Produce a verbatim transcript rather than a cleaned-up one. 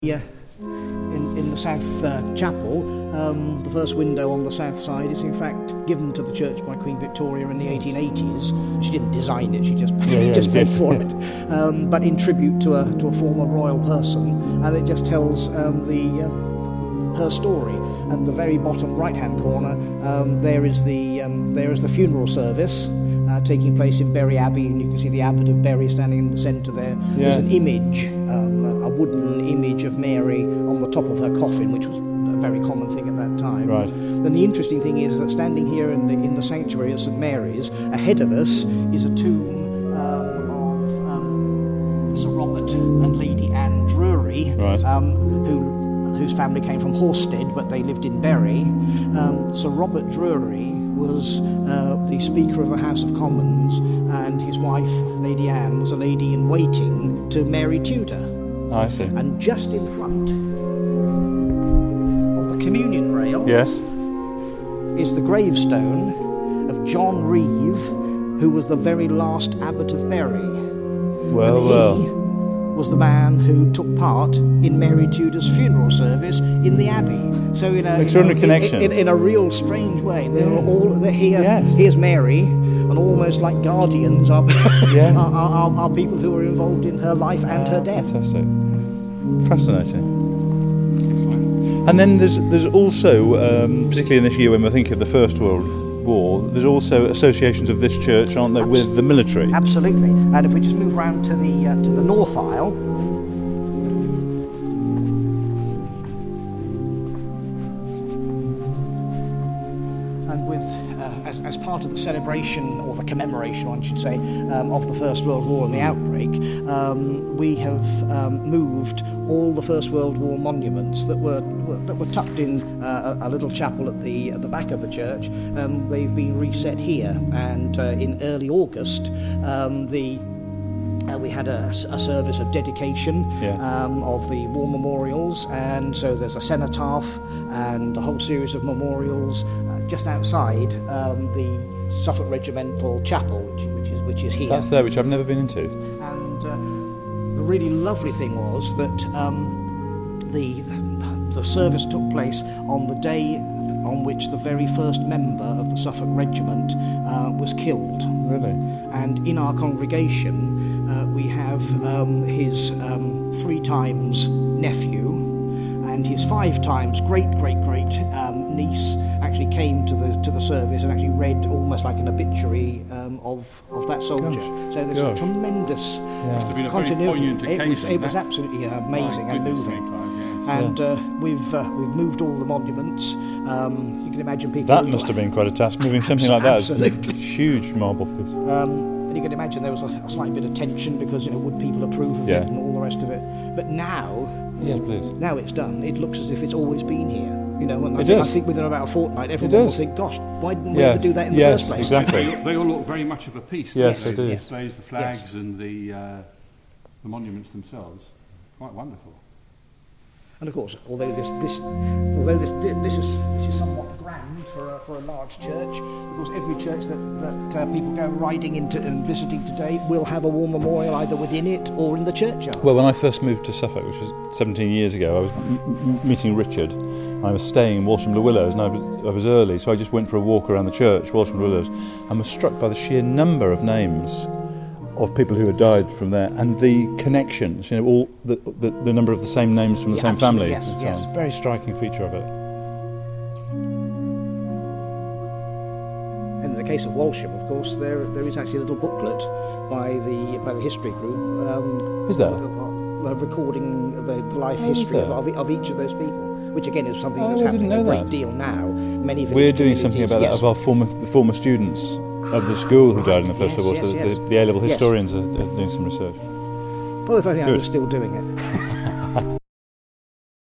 Yeah, in, in the South uh, Chapel, um, the first window on the south side is in fact given to the church by Queen Victoria in the eighteen eighties. She didn't design it; she just yeah, yeah, just paid yes. for it. Um, but in tribute to a to a former royal person, and it just tells um, the uh, her story. At the very bottom right-hand corner, um, there is the um, there is the funeral service uh, taking place in Bury Abbey, and you can see the Abbot of Bury standing in the centre there. Yeah. There's an image. Um, a wooden image of Mary on the top of her coffin, which was a very common thing at that time. Right. Then the interesting thing is that standing here in the in the sanctuary at St Mary's, ahead of us is a tomb um, of um, Sir Robert and Lady Anne Drury, right. um, who whose family came from Horsted, but they lived in Bury. Um, Sir Robert Drury was uh, the Speaker of the House of Commons, and his wife, Lady Anne, was a lady in waiting to Mary Tudor. Oh, I see. And just in front of the communion rail Yes. is the gravestone of John Reeve, who was the very last Abbot of Bury. Well, and he well. was the man who took part in Mary Tudor's funeral service in the Abbey. So in a, Extraordinary in, a, in, connections. in, in a real strange way, they're Yeah. all they're here. Yes. Here's Mary, and almost like guardians are, Yeah. are, are, are, are people who are involved in her life and her death. Fantastic. Fascinating. And then there's there's also, um, particularly in this year when we're thinking of the First World War, there's also associations of this church, aren't there, with the military? Absolutely. And if we just move round to the uh, to the north aisle, and with uh, as, as part of the celebration, or the commemoration, one should say, um, of the First World War and the outbreak, um, we have um, moved all the First World War monuments that were, were that were tucked in uh, a, a little chapel at the at the back of the church. Um, they've been reset here, and uh, in early August, um, the Uh, we had a, a service of dedication Yeah. um, of the war memorials, and so there's a cenotaph and a whole series of memorials uh, just outside um, the Suffolk Regimental Chapel, which, which is which is here. That's there, which I've never been into. And uh, the really lovely thing was that um, the the service took place on the day on which the very first member of the Suffolk Regiment uh, was killed. Really? And in our congregation, uh, we have um, his um, three times nephew and his five times great great great um, niece actually came to the to the service and actually read almost like an obituary um, of of that soldier. Gosh. So there's Gosh. a tremendous Yeah. Must have been a very continuity. poignant It was, occasion. it was That's- absolutely amazing My and goodness moving. me, Clive, yes. And uh, we've uh, we've moved all the monuments. Um, you can imagine people. That must have been quite a task, moving something like that. Absolutely. Huge marble piece. Um, and you can imagine there was a, a slight bit of tension because, you know, would people approve of Yeah. it and all the rest of it. But now, Yes, please. now it's done. It looks as if it's always been here. You know, and I, It think, I does. think within about a fortnight, everyone does. will think, "Gosh, why didn't we Yeah. ever do that in the Yes, first place?" exactly. They, they all look very much of a piece. Yes, don't it they? The is. displays, the flags, and the uh, the monuments themselves. Quite wonderful. And of course, although this this although this this is this is somewhat grand for a, for a large church, of course, every church that that uh, people go riding into and visiting today will have a war memorial either within it or in the churchyard. Well, when I first moved to Suffolk, which was seventeen years ago, I was m- m- meeting Richard. I was staying in Walsham Le Willows, and I was, I was early, so I just went for a walk around the church, Walsham Le Willows, and was struck by the sheer number of names of people who had died from there, and the connections, you know, all the the, the number of the same names from the Yeah, same family. absolutely, yes, and so yes. on. Very striking feature of it. And in the case of Walsham, of course, there there is actually a little booklet by the by the history group. Um, Is there? uh, uh, recording the, the life Oh, is history of, there? of, of each of those people, which again is something Oh, that's I happening didn't a know great that. deal now. Many village We're doing something about communities- that of our former the former students of the school who died in the First Yes, World War. yes, So yes. the, the A-level Yes. historians are, are doing some research. Well, if only I Good. was still doing it.